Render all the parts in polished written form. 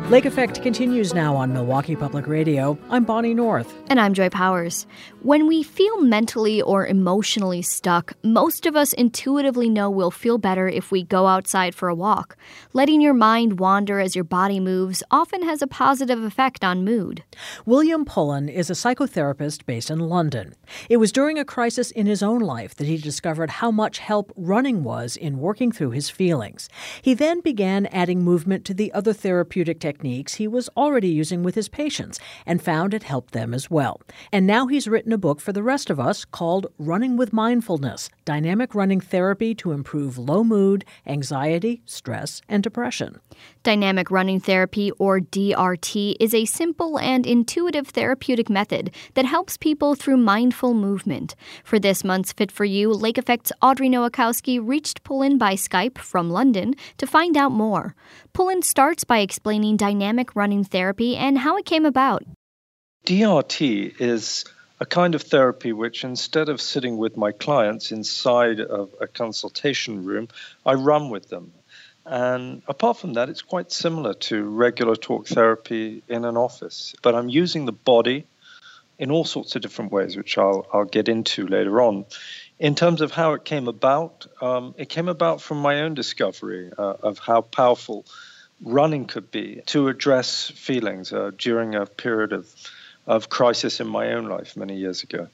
Lake Effect continues now on Milwaukee Public Radio. I'm Bonnie North. And I'm Joy Powers. When we feel mentally or emotionally stuck, most of us intuitively know we'll feel better if we go outside for a walk. Letting your mind wander as your body moves often has a positive effect on mood. William Pullen is a psychotherapist based in London. It was during a crisis in his own life that he discovered how much help running was in working through his feelings. He then began adding movement to the other therapeutic techniques he was already using with his patients and found it helped them as well. And now he's written a book for the rest of us called Running with Mindfulness, Dynamic Running Therapy to Improve Low Mood, Anxiety, Stress, and Depression. Dynamic running therapy, or DRT, is a simple and intuitive therapeutic method that helps people through mindful movement. For this month's Fit for You, Lake Effect's Audrey Nowakowski reached Pullen by Skype from London to find out more. Pullen starts by explaining dynamic running therapy and how it came about. DRT is a kind of therapy which, instead of sitting with my clients inside of a consultation room, I run with them. And apart from that, it's quite similar to regular talk therapy in an office. But I'm using the body in all sorts of different ways, which I'll get into later on. In terms of how it came about from my own discovery of how powerful running could be to address feelings during a period of crisis in my own life many years ago.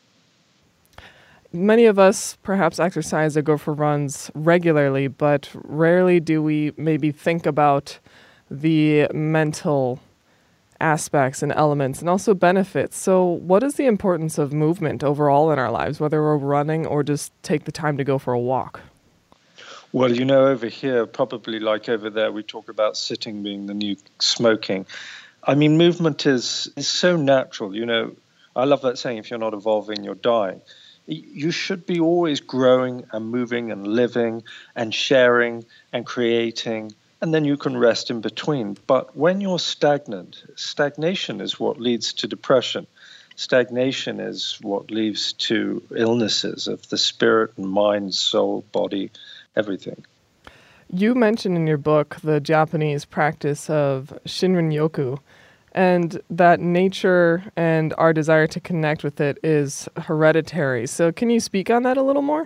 Many of us perhaps exercise or go for runs regularly, but rarely do we maybe think about the mental aspects and elements and also benefits. So what is the importance of movement overall in our lives, whether we're running or just take the time to go for a walk? Well, over here, probably like over there, we talk about sitting being the new smoking. I mean, movement is so natural. I love that saying, if you're not evolving, you're dying. You should be always growing and moving and living and sharing and creating, and then you can rest in between. But when you're stagnant, stagnation is what leads to depression. Stagnation is what leads to illnesses of the spirit and mind, soul, body, everything. You mentioned in your book the Japanese practice of Shinrin-yoku, and that nature and our desire to connect with it is hereditary. So can you speak on that a little more?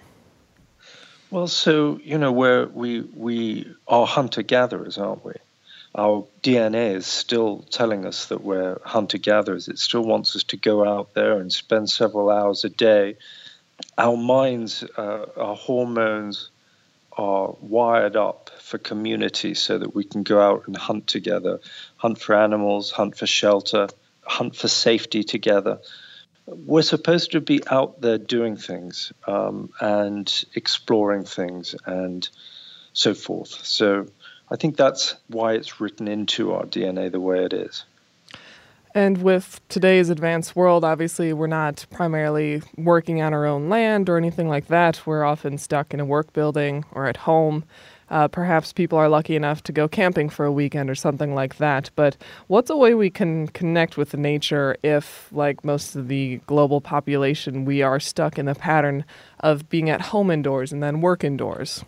Well, so, where we are hunter-gatherers, aren't we? Our DNA is still telling us that we're hunter-gatherers. It still wants us to go out there and spend several hours a day. Our minds, our hormones are wired up for community so that we can go out and hunt together, hunt for animals, hunt for shelter, hunt for safety together. We're supposed to be out there doing things and exploring things and so forth. So I think that's why it's written into our DNA the way it is. And with today's advanced world, obviously, we're not primarily working on our own land or anything like that. We're often stuck in a work building or at home. Perhaps people are lucky enough to go camping for a weekend or something like that. But what's a way we can connect with nature if, like most of the global population, we are stuck in the pattern of being at home indoors and then work indoors?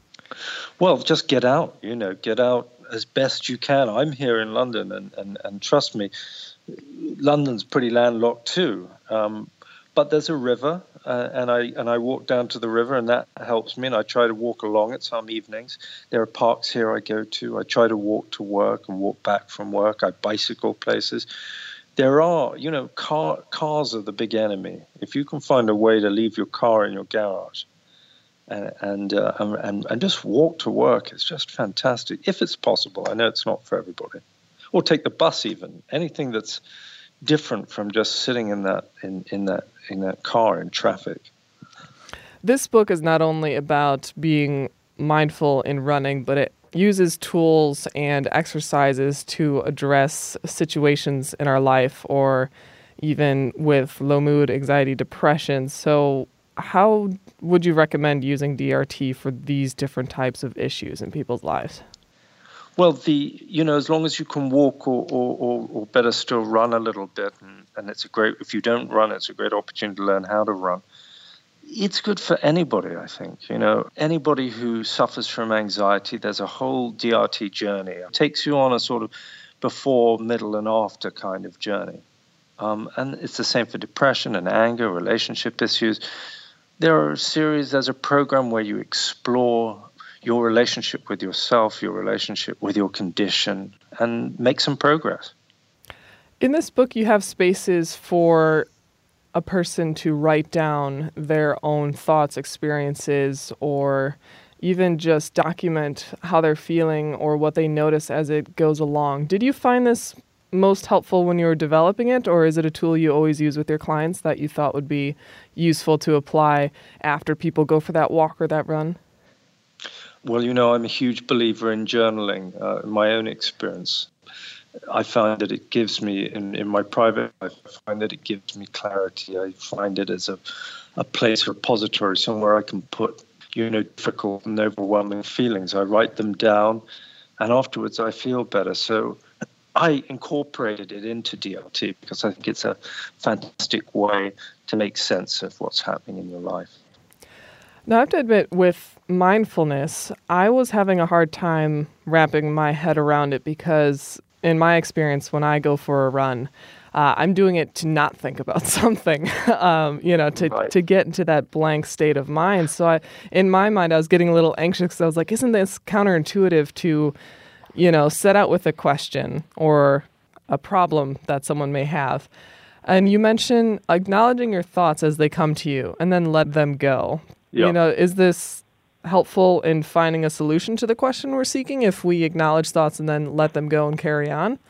Well, just get out, get out as best you can. I'm here in London, and trust me, London's pretty landlocked too. But there's a river, and I walk down to the river, and that helps me. And I try to walk along it some evenings. There are parks here I go to. I try to walk to work and walk back from work. I bicycle places. There are, cars are the big enemy. If you can find a way to leave your car in your garage and just walk to work, it's just fantastic. If it's possible, I know it's not for everybody. Or take the bus even. Anything that's different from just sitting in that car in traffic. This book is not only about being mindful in running, but it uses tools and exercises to address situations in our life or even with low mood, anxiety, depression. So how would you recommend using DRT for these different types of issues in people's lives? Well, as long as you can walk or better still run a little bit, and if you don't run, it's a great opportunity to learn how to run. It's good for anybody, I think. Anybody who suffers from anxiety, there's a whole DRT journey. It takes you on a sort of before, middle, and after kind of journey. And it's the same for depression and anger, relationship issues. There's a program where you explore your relationship with yourself, your relationship with your condition, and make some progress. In this book, you have spaces for a person to write down their own thoughts, experiences, or even just document how they're feeling or what they notice as it goes along. Did you find this most helpful when you were developing it, or is it a tool you always use with your clients that you thought would be useful to apply after people go for that walk or that run? Well, I'm a huge believer in journaling. In my own experience, I find that it gives me, in my private life, I find that it gives me clarity. I find it as a place, a repository, somewhere I can put, difficult and overwhelming feelings. I write them down, and afterwards I feel better. So I incorporated it into DRT because I think it's a fantastic way to make sense of what's happening in your life. Now, I have to admit, with mindfulness, I was having a hard time wrapping my head around it because, in my experience, when I go for a run, I'm doing it to not think about something, to get into that blank state of mind. So in my mind, I was getting a little anxious because I was like, isn't this counterintuitive to, set out with a question or a problem that someone may have? And you mentioned acknowledging your thoughts as they come to you and then let them go. Yeah. Is this helpful in finding a solution to the question we're seeking if we acknowledge thoughts and then let them go and carry on?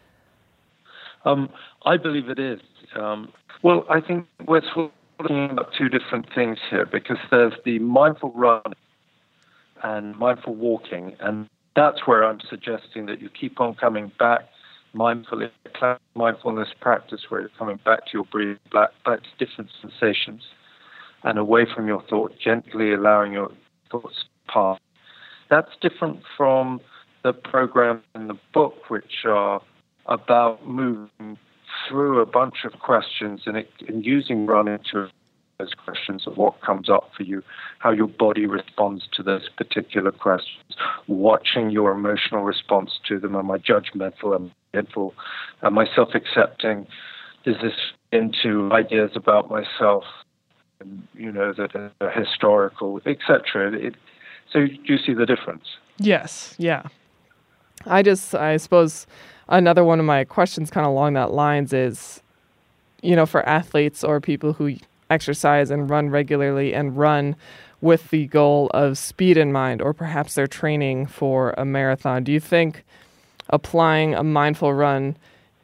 I believe it is. Well, I think we're talking about two different things here because there's the mindful run and mindful walking, and that's where I'm suggesting that you keep on coming back mindfulness practice where you're coming back to your breathing, back to different sensations and away from your thoughts, gently allowing your thoughts to pass. That's different from the program in the book, which are about moving through a bunch of questions and using running to those questions of what comes up for you, how your body responds to those particular questions, watching your emotional response to them. Am I judgmental? Am I hateful? Am I self-accepting? Is this into ideas about myself, that are historical, etc.? So do you see the difference? Yes, yeah. I suppose another one of my questions kind of along that lines is, for athletes or people who exercise and run regularly and run with the goal of speed in mind, or perhaps they're training for a marathon, do you think applying a mindful run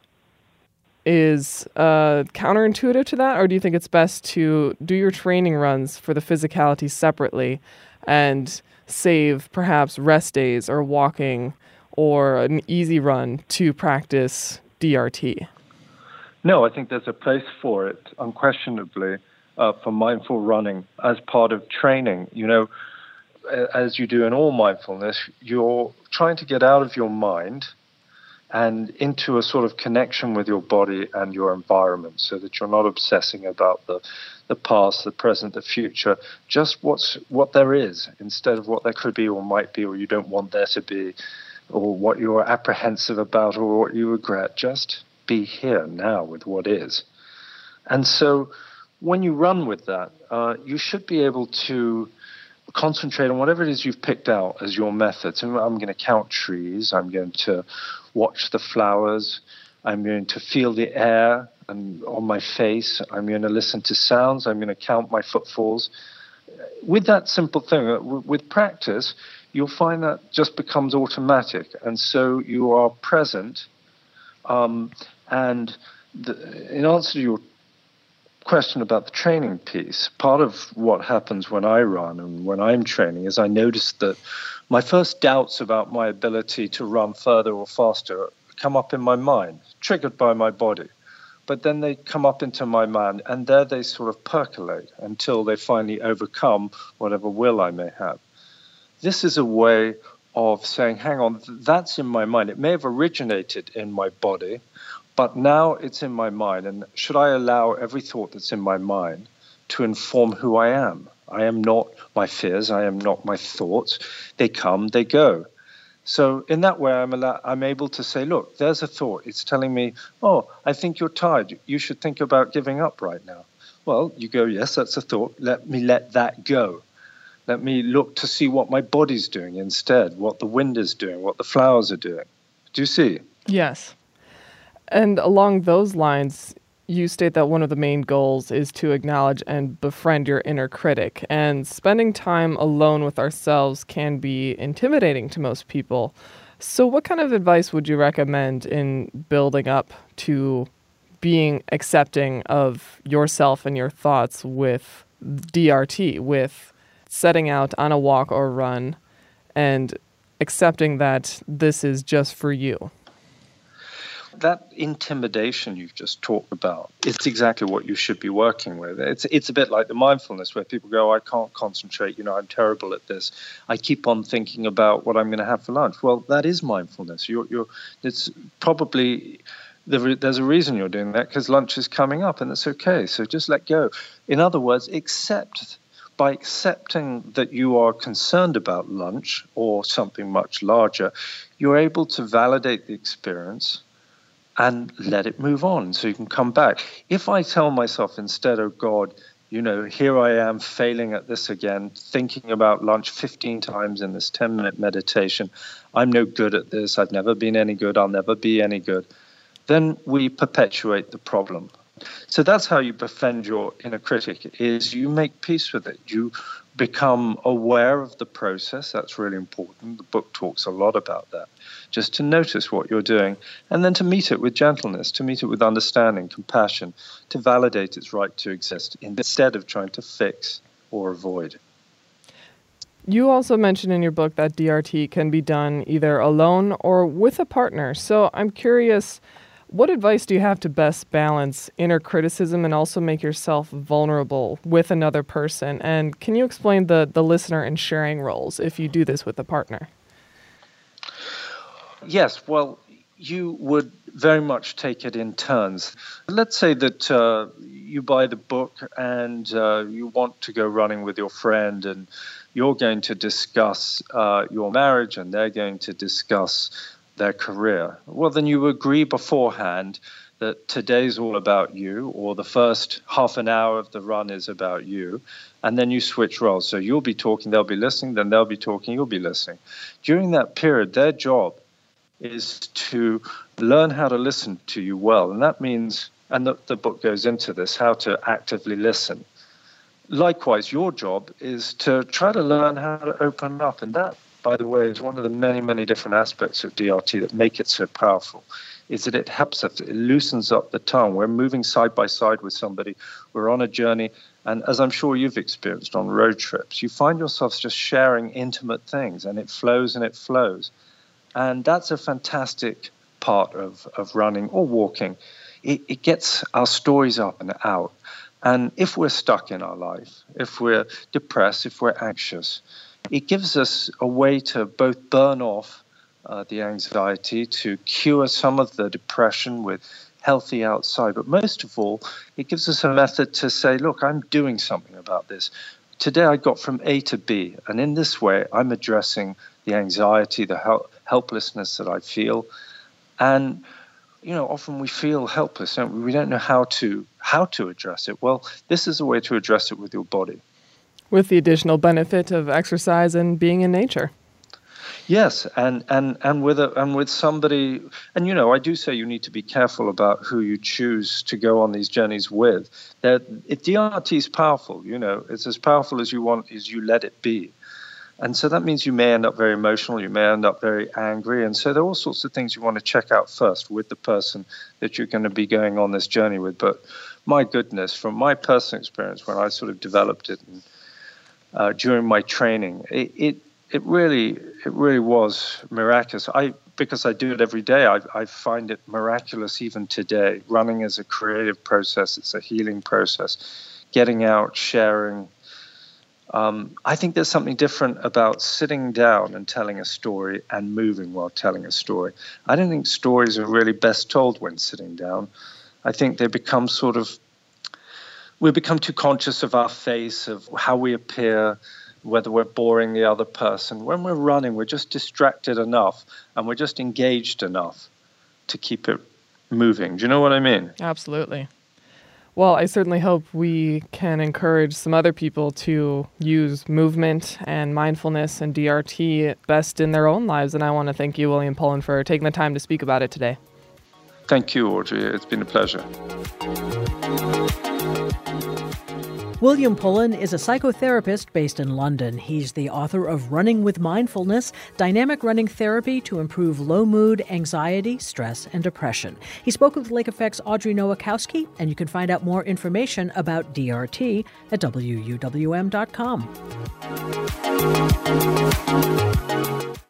is counterintuitive to that, or do you think it's best to do your training runs for the physicality separately and save perhaps rest days or walking or an easy run to practice DRT? No, I think there's a place for it, unquestionably, for mindful running as part of training. As you do in all mindfulness, you're trying to get out of your mind and into a sort of connection with your body and your environment so that you're not obsessing about the past, the present, the future, just what there is instead of what there could be or might be or you don't want there to be or what you're apprehensive about or what you regret. Just be here now with what is. And so when you run with that, you should be able to concentrate on whatever it is you've picked out as your method. So I'm going to count trees. I'm going to watch the flowers. I'm going to feel the air and on my face. I'm going to listen to sounds. I'm going to count my footfalls. With that simple thing, with practice, you'll find that just becomes automatic. And so you are present. And in answer to your question about the training piece, part of what happens when I run and when I'm training is I notice that my first doubts about my ability to run further or faster come up in my mind, triggered by my body. But then they come up into my mind, and there they sort of percolate until they finally overcome whatever will I may have. This is a way of saying, hang on, that's in my mind. It may have originated in my body, but now it's in my mind. And should I allow every thought that's in my mind to inform who I am? I am not my fears. I am not my thoughts. They come, they go. So in that way, I'm able to say, look, there's a thought. It's telling me, oh, I think you're tired. You should think about giving up right now. Well, you go, yes, that's a thought. Let me let that go. Let me look to see what my body's doing instead, what the wind is doing, what the flowers are doing. Do you see? Yes. And along those lines, you state that one of the main goals is to acknowledge and befriend your inner critic. And spending time alone with ourselves can be intimidating to most people. So what kind of advice would you recommend in building up to being accepting of yourself and your thoughts with DRT, with setting out on a walk or run and accepting that this is just for you? That intimidation you've just talked about, it's exactly what you should be working with. It's a bit like the mindfulness where people go, I can't concentrate, I'm terrible at this. I keep on thinking about what I'm going to have for lunch. Well, that is mindfulness. It's probably, there's a reason you're doing that, because lunch is coming up, and it's okay. So just let go. In other words, by accepting that you are concerned about lunch or something much larger, you're able to validate the experience and let it move on so you can come back. If I tell myself instead, oh God, here I am failing at this again, thinking about lunch 15 times in this 10-minute meditation, I'm no good at this, I've never been any good, I'll never be any good, then we perpetuate the problem. So that's how you befriend your inner critic, is you make peace with it. You become aware of the process. That's really important. The book talks a lot about that. Just to notice what you're doing, and then to meet it with gentleness, to meet it with understanding, compassion, to validate its right to exist instead of trying to fix or avoid. You also mentioned in your book that DRT can be done either alone or with a partner. So I'm curious, what advice do you have to best balance inner criticism and also make yourself vulnerable with another person? And can you explain the listener and sharing roles if you do this with a partner? Yes, well, you would very much take it in turns. Let's say that you buy the book and you want to go running with your friend, and you're going to discuss your marriage and they're going to discuss their career. Well, then you agree beforehand that today's all about you, or the first half an hour of the run is about you, and then you switch roles. So you'll be talking, they'll be listening, then they'll be talking, you'll be listening. During that period, their job is to learn how to listen to you well. And that means, and the book goes into this, how to actively listen. Likewise, your job is to try to learn how to open up. And that, by the way, is one of the many, many different aspects of DRT that make it so powerful, is that it helps us, it loosens up the tongue. We're moving side by side with somebody. We're on a journey. And as I'm sure you've experienced on road trips, you find yourselves just sharing intimate things, and it flows and it flows. And that's a fantastic part of running or walking. It gets our stories up and out. And if we're stuck in our life, if we're depressed, if we're anxious, it gives us a way to both burn off the anxiety, to cure some of the depression with healthy outside. But most of all, it gives us a method to say, look, I'm doing something about this. Today I got from A to B, and in this way I'm addressing the anxiety, the helplessness that I feel. And often we feel helpless, don't we? We don't know how to address it. Well, this is a way to address it with your body. With the additional benefit of exercise and being in nature. Yes, and with somebody, and I do say you need to be careful about who you choose to go on these journeys with. DRT is powerful, it's as powerful as you let it be. And so that means you may end up very emotional, you may end up very angry. And so there are all sorts of things you want to check out first with the person that you're going to be going on this journey with. But my goodness, from my personal experience, when I sort of developed it during my training, it really was miraculous. Because I do it every day, I find it miraculous even today. Running is a creative process. It's a healing process. Getting out, sharing. I think there's something different about sitting down and telling a story and moving while telling a story. I don't think stories are really best told when sitting down. I think we become too conscious of our face, of how we appear, whether we're boring the other person. When we're running, we're just distracted enough and we're just engaged enough to keep it moving. Do you know what I mean? Absolutely. Well, I certainly hope we can encourage some other people to use movement and mindfulness and DRT best in their own lives. And I want to thank you, William Pullen, for taking the time to speak about it today. Thank you, Audrey. It's been a pleasure. William Pullen is a psychotherapist based in London. He's the author of Running with Mindfulness, Dynamic Running Therapy to Improve Low Mood, Anxiety, Stress, and Depression. He spoke with Lake Effect's Audrey Nowakowski, and you can find out more information about DRT at WUWM.com.